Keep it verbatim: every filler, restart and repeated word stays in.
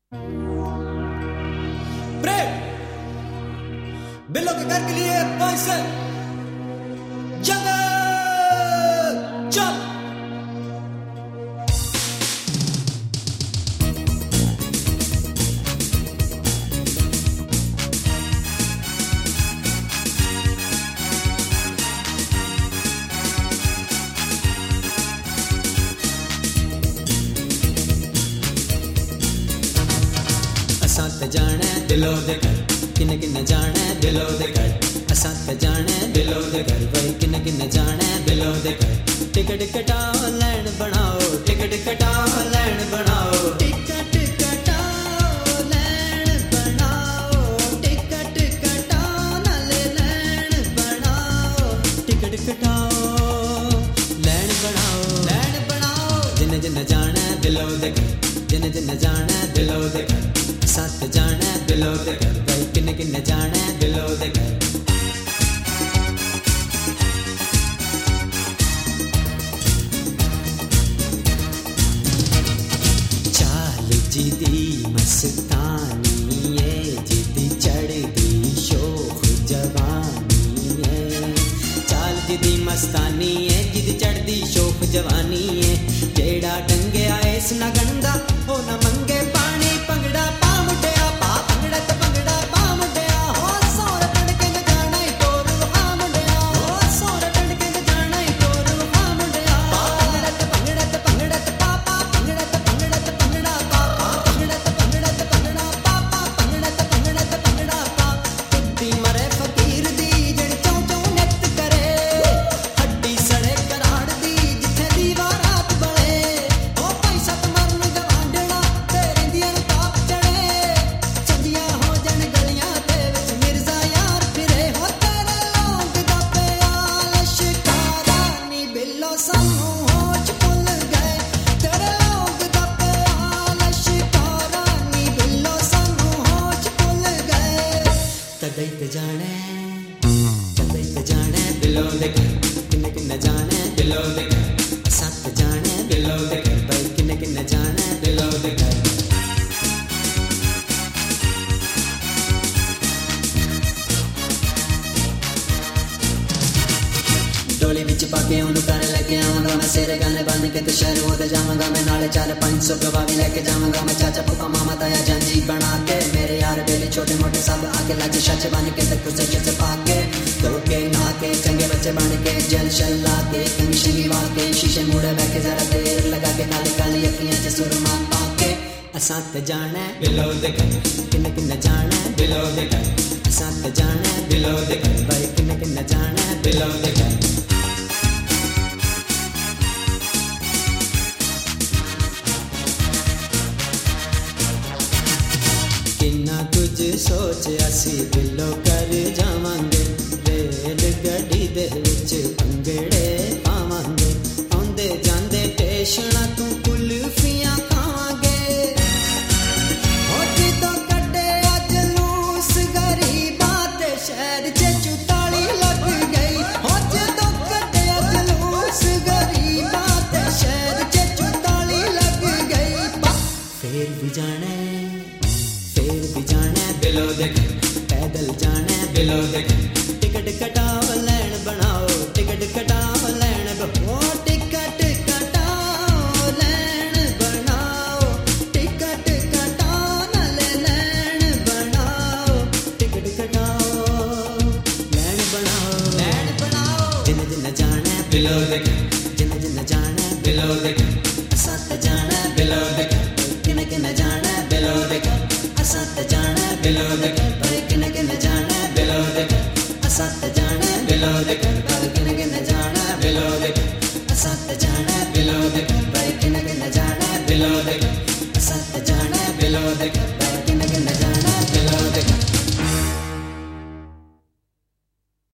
break बिल्लों के घर के लिए पैसे जंगल चल असां ते जाना दिलों दे घर किन्ने किन्ने जाना दिलों दे घर असां ते जाना दिलों दे घर भाई किन्ने किन्ने जाना दिलों दे घर टिकट कटाओ लैन बनाओ टिकट कटाओ लैन बनाओ टिकट कटाओ लैन बनाओ टिकट कटाओ नाले लैन बनाओ टिकट कटाओ लैन बनाओ लैन बनाओ जिन्ने जिन्ने जाना दिलों दे घर जिन्ने जिन्ने जाना दिलों दे घर साथ जाना दिलों दे घर भाई किन्ने किन्ने जाना दिलों दे घर चाल जिदी मस्तानी है जिदी चढ़दी शोख जवानी है चाल जिदी मस्तानी है जिदी चढ़दी शोख जवानी है जेड़ा डंगे आए इस ना गंदा हो ना मंगे पानी पंगड़ा तदैत जाने तदैत जाने दिलों दे घर किन्ने किन्ने जाने दिलों दे घर साथ जाने दिलों दे घर भाई किन्ने किन्ने जाने दिलों दे घर डोली विच पाके उन्हें कर लेके आऊंगा मैं सिर गाने बन के तो शहर होते जाऊंगा मैं नाले चार पाँच सौ गवा भी लेके जाऊंगा मैं चाचा पुपा मामा ताया जंजी बना के मेरे यार बेली छोटे मोटे सब आके लाज शच बन के तक कुछ चच पाके तो के ना के चंगे बच्चे बन के जल शल्ला के कंगशी वाके शीशे मुड़े बैठे जरा देर लगा के काली काली अखियां च सुरमा पाके असां ते जाना दिलों दे घर किन्ने किन्ने जाना दिलों दे घर असां ते जाना दिलों दे घर भाई किन्ने किन्ने जाना दिलों दे घर किन्ना कुछ सोच असी दिलों कर जावांगे रेल गड्डी दे विच पंगड़े पावांगे आंदे जांदे टेशना तू कुल्फियां खावांगे होठ तो कड्डे अज लूस गरीबा ते शहर च चुताली लग गई होठ तो कड्डे अज लूस गरीबा ते शहर च चुताली लग गई फिर भी जाने फिर भी जाना दिलों दे घर पैदल जाना दिलों दे घर टिकट कटाओ लैन बनाओ टिकट कटाओ लैन बनाओ टिकट कटाओ लैन बनाओ टिकट कटाओ नाले लैन बनाओ टिकट कटाओ लैन बनाओ लैन बनाओ जिन्ने जिन्ने जाना दिलों दे घर जिन्ने जिन्ने जाना दिलों दे घर साथ जाना दिलों दे घर किन्ने किन्ने जाना दिलों दे घर असां ते जाना दिलों दे घर भाई किन्ने किन्ने जाना दिलों दे घर असां ते जाना दिलों दे घर